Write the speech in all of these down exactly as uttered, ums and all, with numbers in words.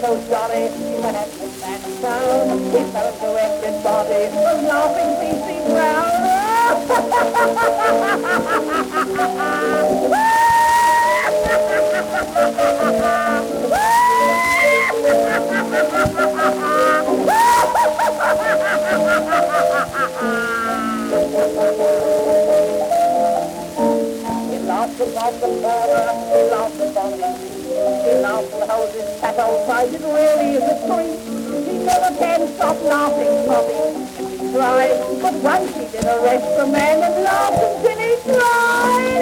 so jolly. He went and sat down. He fell to everybody. The laughing beastie He laughed about the border, he laughed about his feet, he laughed how his fat outside, it really is a treat. He never can stop laughing, Bobby, and he tried, but once he did arrest the man and laughed until he cried.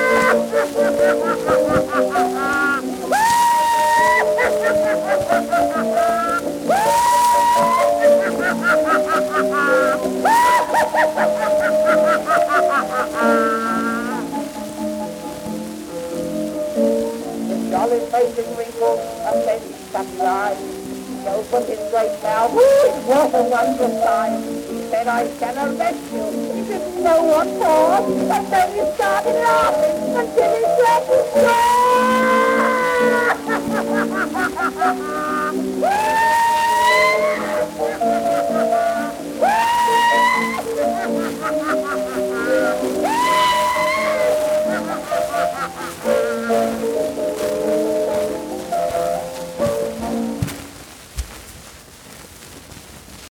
Jolly facing wrinkles and then he shut his eyes. He opened his great mouth, ooh, it was a wondrous sight. He said, I shall arrest you. He didn't know what for, and then he started laughing until he dragged his